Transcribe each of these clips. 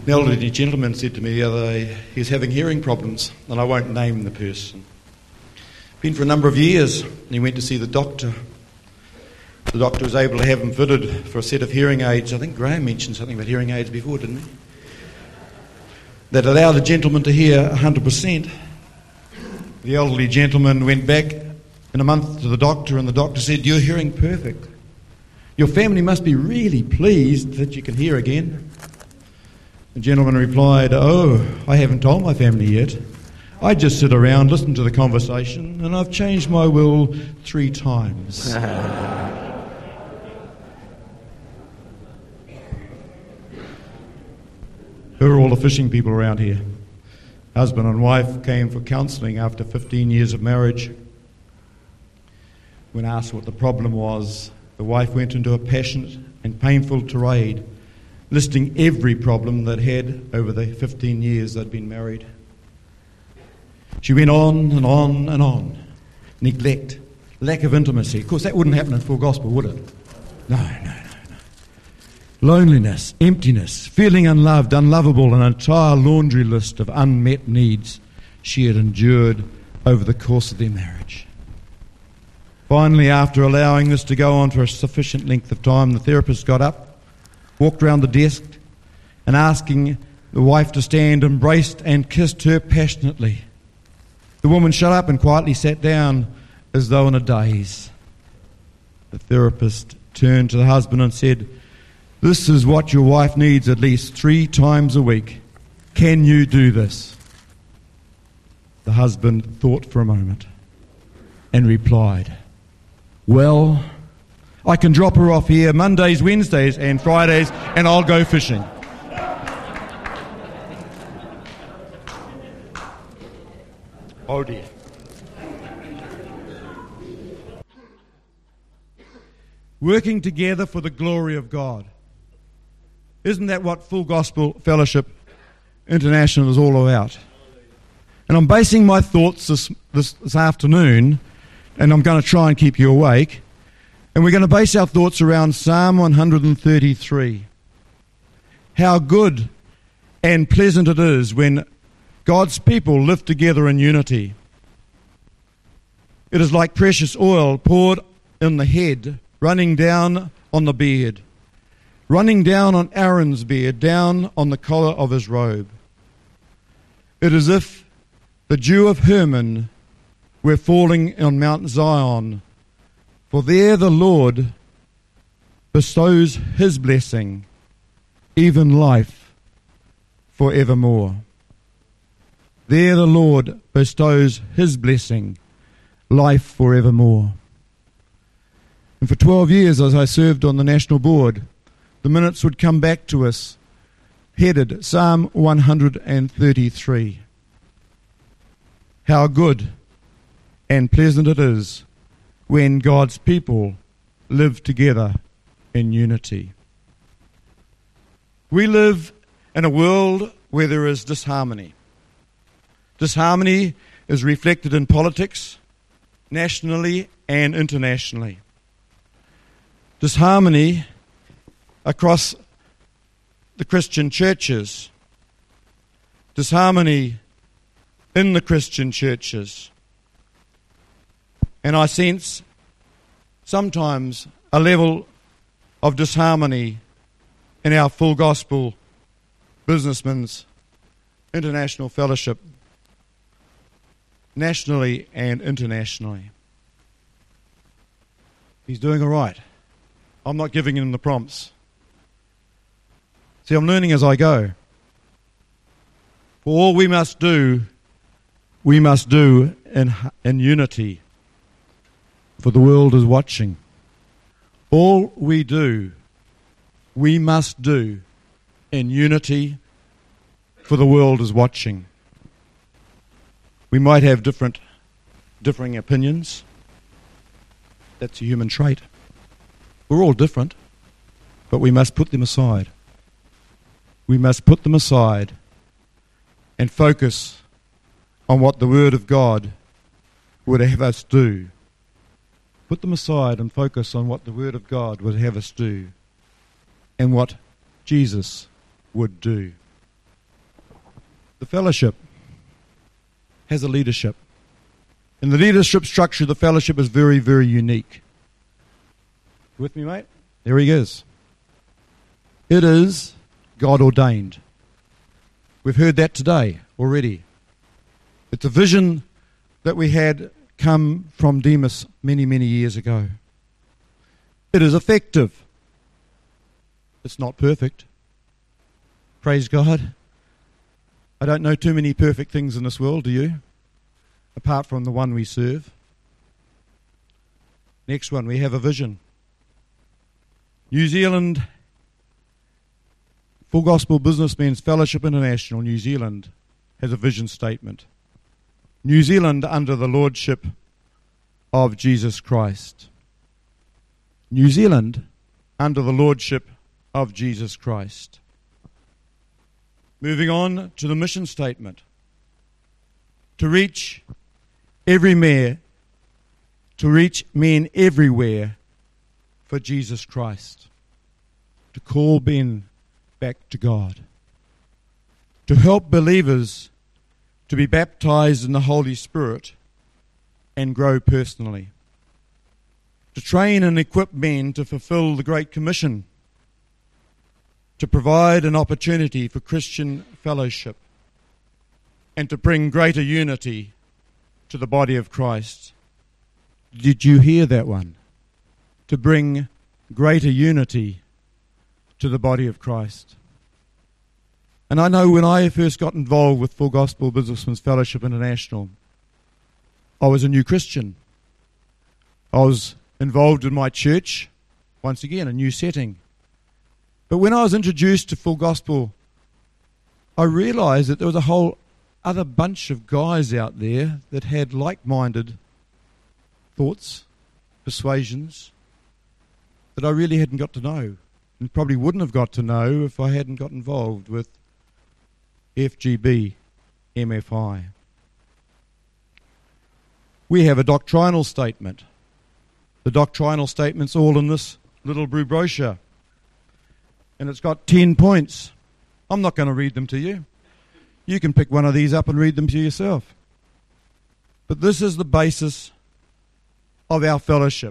An elderly gentleman said to me the other day he's having hearing problems, and I won't name the person. Been for a number of years, and he went to see the doctor. The doctor was able to have him fitted for a set of hearing aids. I think Graham mentioned something about hearing aids before, didn't he? That allowed the gentleman to hear 100%. The elderly gentleman went back in a month to the doctor, and the doctor said, "You're hearing perfect. Your family must be really pleased that you can hear again." The gentleman replied, "Oh, I haven't told my family yet. I just sit around, listen to the conversation, and I've changed my will 3 times. Who are all the fishing people around here? Husband and wife came for counselling after 15 years of marriage. When asked what the problem was, the wife went into a passionate and painful tirade, listing every problem they'd had over the 15 years they'd been married. She went on and on and on. Neglect, lack of intimacy. Of course, that wouldn't happen in full gospel, would it? No. Loneliness, emptiness, feeling unloved, unlovable, an entire laundry list of unmet needs she had endured over the course of their marriage. Finally, after allowing this to go on for a sufficient length of time, the therapist got up, walked round the desk, and asking the wife to stand, embraced and kissed her passionately. The woman shut up and quietly sat down as though in a daze. The therapist turned to the husband and said, "This is what your wife needs at least 3 times a week. Can you do this?" The husband thought for a moment and replied, "Well, I can drop her off here Mondays, Wednesdays and Fridays, and I'll go fishing." Oh dear. Working together for the glory of God. Isn't that what Full Gospel Fellowship International is all about? And I'm basing my thoughts this afternoon, and I'm going to try and keep you awake, and we're going to base our thoughts around Psalm 133. How good and pleasant it is when God's people live together in unity. It is like precious oil poured in the head, running down on the beard, running down on Aaron's beard, down on the collar of his robe. It is as if the dew of Hermon were falling on Mount Zion, for there the Lord bestows his blessing, even life forevermore. There the Lord bestows his blessing, life forevermore. And for 12 years, as I served on the national board, the minutes would come back to us, headed Psalm 133. How good and pleasant it is when God's people live together in unity. We live in a world where there is disharmony. Disharmony is reflected in politics, nationally and internationally. Disharmony across the Christian churches. Disharmony in the Christian churches. And I sense sometimes a level of disharmony in our Full Gospel Businessmen's International Fellowship, nationally and internationally. He's doing all right. I'm not giving him the prompts. See, I'm learning as I go. For all we must do in unity, for the world is watching. All we must do in unity, for the world is watching. We might have differing opinions. That's a human trait. We're all different, but we must put them aside. We must put them aside and focus on what the Word of God would have us do. Put them aside and focus on what the Word of God would have us do and what Jesus would do. The fellowship has a leadership. In the leadership structure, the fellowship is very, very unique. With me, mate? There he is. It is God ordained. We've heard that today already. It's a vision that we had come from Demas many, many years ago. It is effective. It's not perfect. Praise God. I don't know too many perfect things in this world, do you? Apart from the one we serve. Next one, we have a vision. New Zealand Full Gospel Businessmen's Fellowship International, New Zealand, has a vision statement. New Zealand under the Lordship of Jesus Christ. New Zealand under the Lordship of Jesus Christ. Moving on to the mission statement. To reach every man, to reach men everywhere for Jesus Christ. To call men back to God. To help believers to be baptized in the Holy Spirit and grow personally. To train and equip men to fulfill the Great Commission. To provide an opportunity for Christian fellowship. And to bring greater unity to the body of Christ. Did you hear that one? To bring greater unity to the body of Christ. And I know when I first got involved with Full Gospel Businessmen's Fellowship International, I was a new Christian. I was involved in my church, once again, a new setting. But when I was introduced to Full Gospel, I realized that there was a whole other bunch of guys out there that had like-minded thoughts, persuasions, that I really hadn't got to know, and probably wouldn't have got to know if I hadn't got involved with FGB MFI. We have a doctrinal statement. The doctrinal statement's all in this little blue brochure. And it's got 10 points. I'm not going to read them to you. You can pick one of these up and read them to yourself. But this is the basis of our fellowship.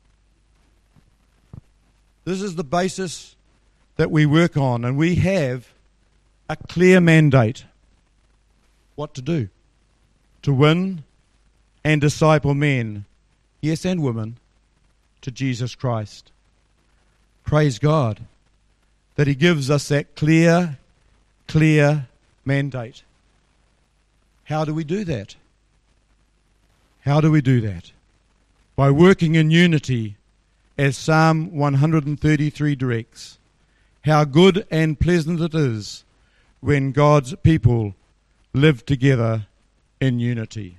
This is the basis that we work on, and we have a clear mandate. What to do? To win and disciple men, yes, and women, to Jesus Christ. Praise God that He gives us that clear mandate. How do we do that? How do we do that? By working in unity, as Psalm 133 directs. How good and pleasant it is when God's people live together in unity.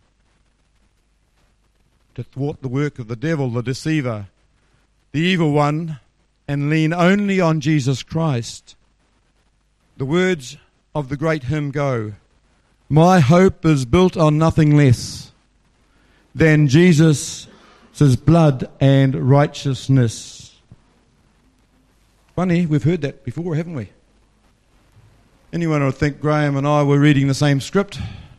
To thwart the work of the devil, the deceiver, the evil one, and lean only on Jesus Christ. The words of the great hymn go, my hope is built on nothing less than Jesus' blood and righteousness. Funny, we've heard that before, haven't we? Anyone would think Graham and I were reading the same script?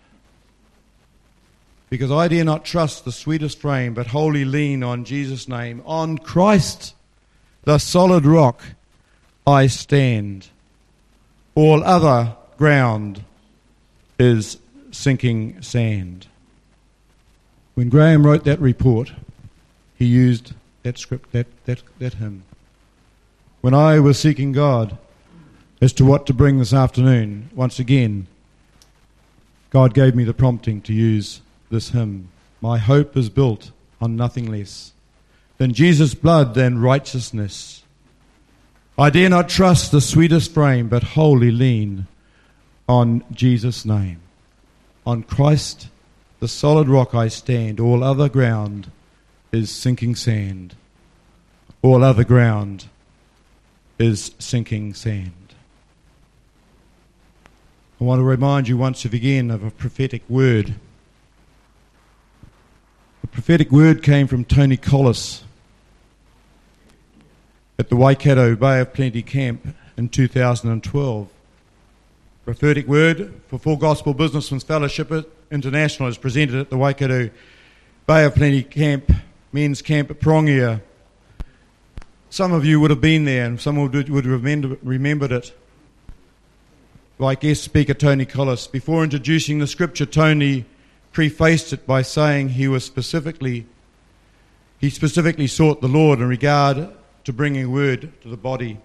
Because I dare not trust the sweetest frame, but wholly lean on Jesus' name. On Christ, the solid rock, I stand. All other ground is sinking sand. When Graham wrote that report, he used that script, that hymn. When I was seeking God as to what to bring this afternoon, once again, God gave me the prompting to use this hymn. My hope is built on nothing less than Jesus' blood and righteousness. I dare not trust the sweetest frame, but wholly lean on Jesus' name. On Christ, the solid rock, I stand. All other ground is sinking sand. All other ground is sinking sand. I want to remind you once again of a prophetic word. The prophetic word came from Tony Collis at the Waikato Bay of Plenty camp in 2012. Prophetic word for Full Gospel Businessmen's Fellowship International is presented at the Waikato Bay of Plenty Camp, Men's Camp at Prongia. Some of you would have been there and some would have remembered it. Like guest speaker Tony Collis. Before introducing the scripture, Tony prefaced it by saying he specifically sought the Lord in regard to bringing word to the body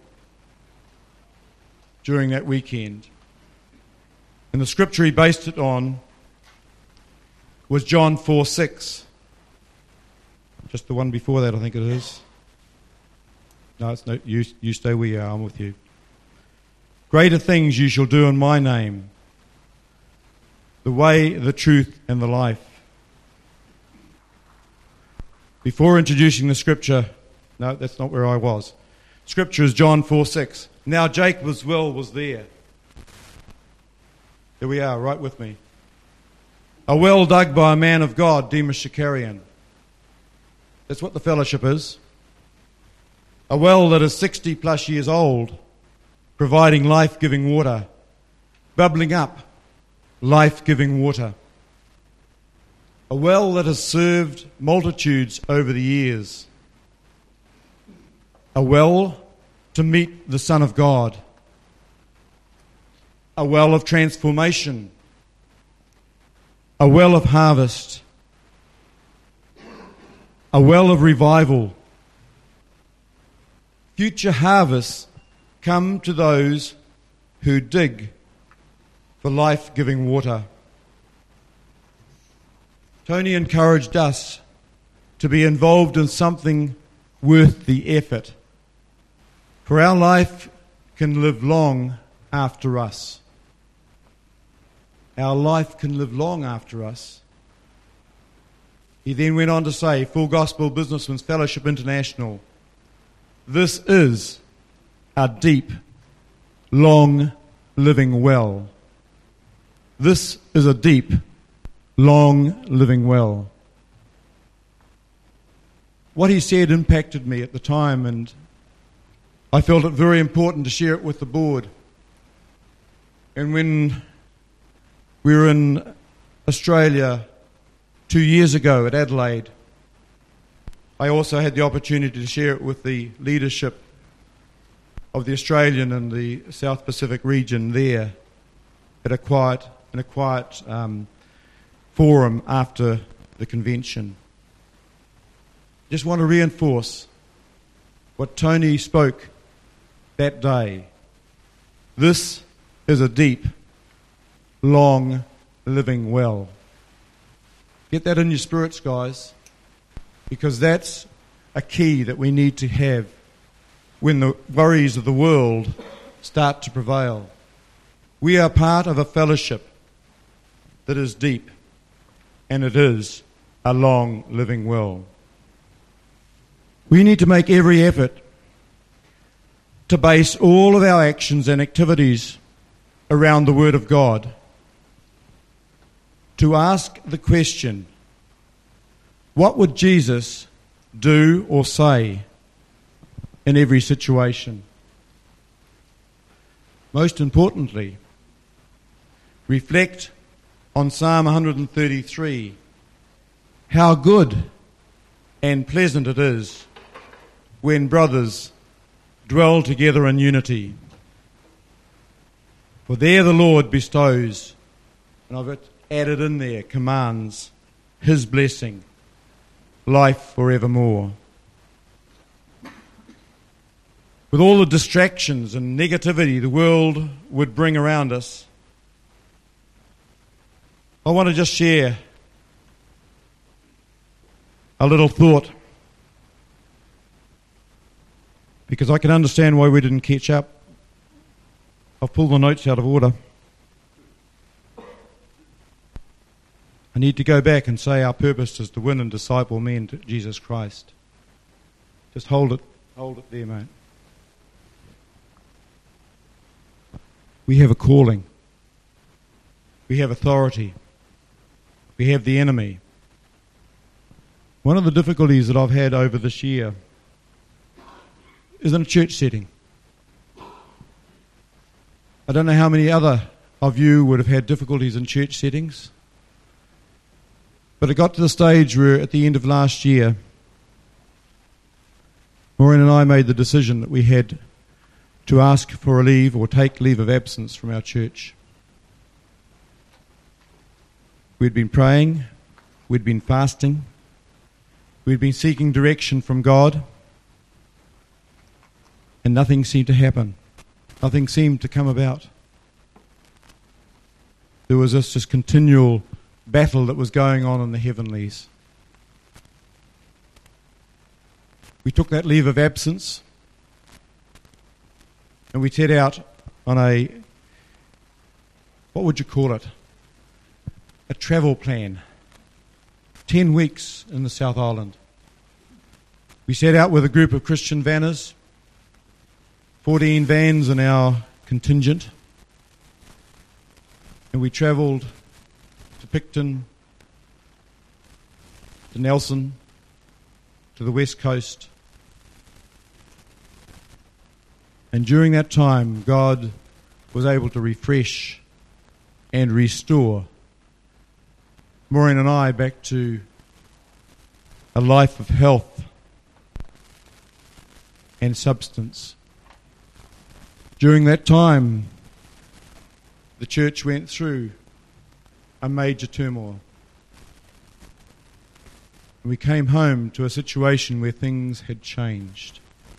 during that weekend. And the scripture he based it on was John 4:6. Just the one before that, I think it is. No, it's no. You stay where you are. I'm with you. Greater things you shall do in my name. The way, the truth, and the life. Before introducing the scripture, no, that's not where I was. Scripture is John 4:6. Now Jacob's well was there. Here we are, right with me. A well dug by a man of God, Demas Shakarian. That's what the fellowship is. A well that is 60 plus years old, providing life-giving water, bubbling up life-giving water. A well that has served multitudes over the years. A well to meet the Son of God. A well of transformation. A well of harvest. A well of revival. Future harvests come to those who dig for life-giving water. Tony encouraged us to be involved in something worth the effort, for our life can live long after us. Our life can live long after us. He then went on to say, Full Gospel Businessmen's Fellowship International, this is a deep, long, living well. This is a deep, long, living well. What he said impacted me at the time, and I felt it very important to share it with the board. And when we were in Australia 2 years ago at Adelaide, I also had the opportunity to share it with the leadership of the Australian and the South Pacific region there in a quiet forum after the convention. Just want to reinforce what Tony spoke that day. This is a deep, long, living well. Get that in your spirits, guys, because that's a key that we need to have when the worries of the world start to prevail. We are part of a fellowship that is deep, and it is a long living well. We need to make every effort to base all of our actions and activities around the Word of God, to ask the question, what would Jesus do or say in every situation? Most importantly, reflect on Psalm 133, how good and pleasant it is when brothers dwell together in unity. For there the Lord bestows, and I've added in there, commands His blessing, life forevermore. With all the distractions and negativity the world would bring around us, I want to just share a little thought, because I can understand why we didn't catch up. I've pulled the notes out of order. I need to go back and say our purpose is to win and disciple men to Jesus Christ. Just hold it there, mate. We have a calling. We have authority. We have the enemy. One of the difficulties that I've had over this year is in a church setting. I don't know how many other of you would have had difficulties in church settings. But it got to the stage where at the end of last year, Maureen and I made the decision that we had to ask for a leave or take leave of absence from our church. We'd been praying, we'd been fasting, we'd been seeking direction from God, and nothing seemed to happen. Nothing seemed to come about. There was this just continual battle that was going on in the heavenlies. We took that leave of absence and we set out on a, what would you call it? A travel plan. 10 weeks in the South Island. We set out with a group of Christian vanners, 14 vans in our contingent, and we travelled to Picton, to Nelson, to the West Coast. And during that time, God was able to refresh and restore Maureen and I back to a life of health and substance. During that time, the church went through a major turmoil. We came home to a situation where things had changed.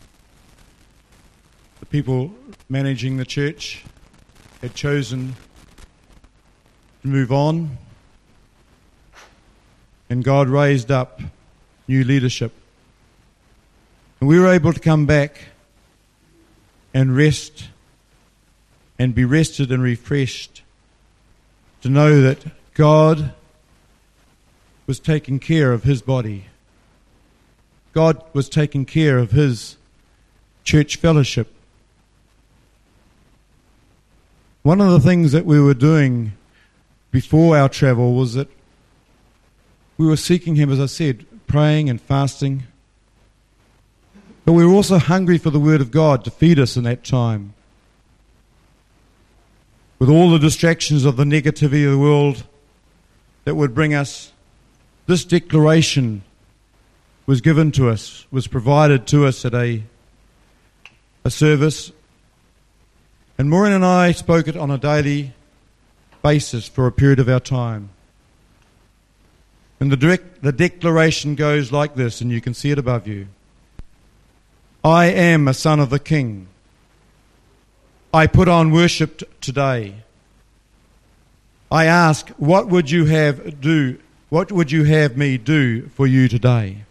The people managing the church had chosen to move on, and God raised up new leadership. And we were able to come back and rest and be rested and refreshed to know that God was taking care of his body. God was taking care of his church fellowship. One of the things that we were doing before our travel was that we were seeking him, as I said, praying and fasting. But we were also hungry for the word of God to feed us in that time. With all the distractions of the negativity of the world that would bring us, this declaration was given to us, was provided to us at a service. And Maureen and I spoke it on a daily basis for a period of our time. And the declaration goes like this, and you can see it above you. I am a son of the King. I put on worship today. I ask, what would you have me do for you today?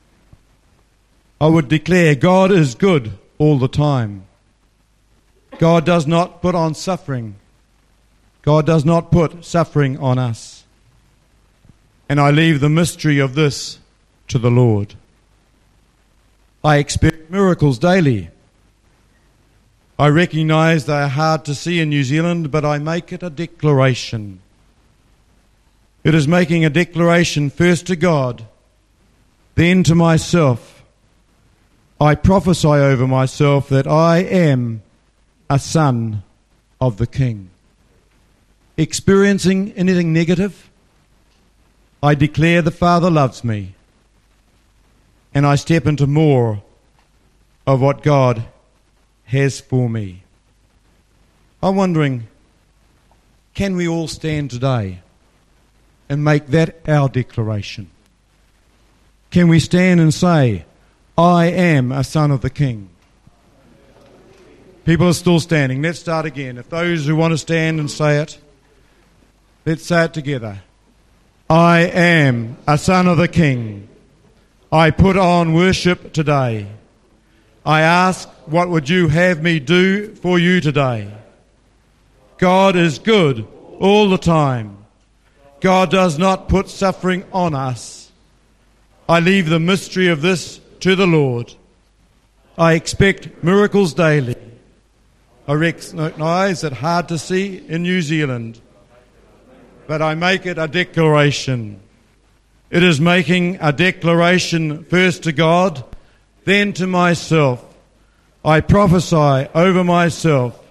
I would declare, God is good all the time. God does not put on suffering. God does not put suffering on us. And I leave the mystery of this to the Lord. I expect miracles daily. I recognise they are hard to see in New Zealand, but I make it a declaration. It is making a declaration first to God, then to myself. I prophesy over myself that I am a son of the King. Experiencing anything negative, I declare the Father loves me, and I step into more of what God has for me. I'm wondering, can we all stand today and make that our declaration? Can we stand and say, I am a son of the King? People are still standing. Let's start again. If those who want to stand and say it, let's say it together. I am a son of the King. I put on worship today. I ask, what would you have me do for you today? God is good all the time. God does not put suffering on us. I leave the mystery of this to the Lord. I expect miracles daily. I recognise it hard to see in New Zealand, but I make it a declaration. It is making a declaration first to God, then to myself. I prophesy over myself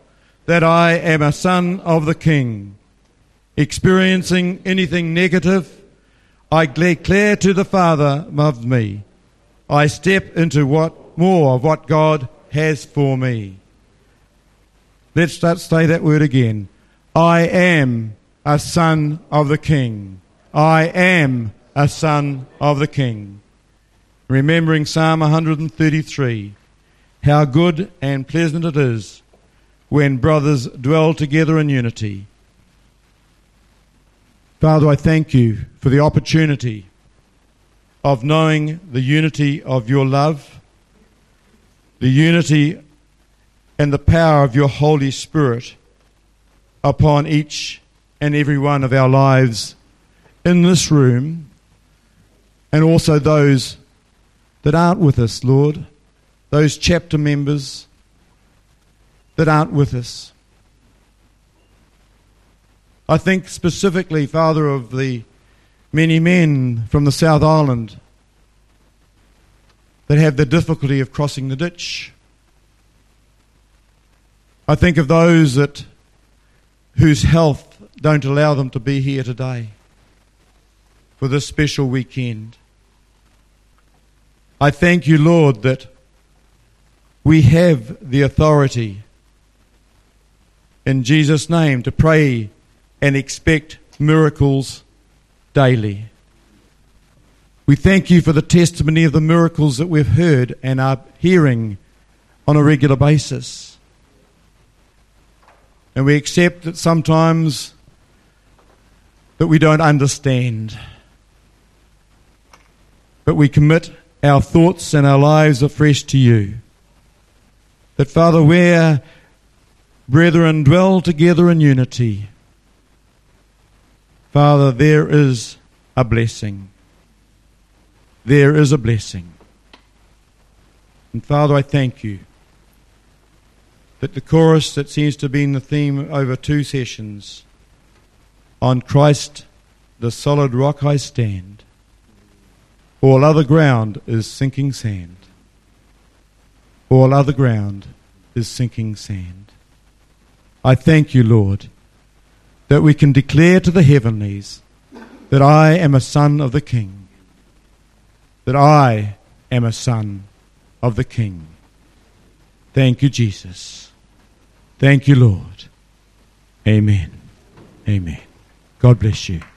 that I am a son of the King. Experiencing anything negative, I declare to the Father of me. I step into more of what God has for me. Let's say that word again. I am a son of the King. I am a son of the King. Remembering Psalm 133, how good and pleasant it is when brothers dwell together in unity. Father, I thank you for the opportunity of knowing the unity of your love, the unity and the power of your Holy Spirit upon each and every one of our lives in this room, and also those that aren't with us, Lord, those chapter members that aren't with us. I think specifically, Father, of the many men from the South Island that have the difficulty of crossing the ditch. I think of those whose health don't allow them to be here today for this special weekend. I thank you, Lord, that we have the authority in Jesus' name to pray and expect miracles daily. We thank you for the testimony of the miracles that we've heard and are hearing on a regular basis. And we accept that sometimes that we don't understand. But we commit our thoughts and our lives afresh to you. That, Father, where brethren dwell together in unity, Father, there is a blessing. There is a blessing. And Father, I thank you that the chorus that seems to be in the theme over 2 sessions, on Christ the solid rock I stand, all other ground is sinking sand. All other ground is sinking sand. I thank you, Lord, that we can declare to the heavenlies that I am a son of the King, that I am a son of the King. Thank you, Jesus. Thank you, Lord. Amen. Amen. God bless you.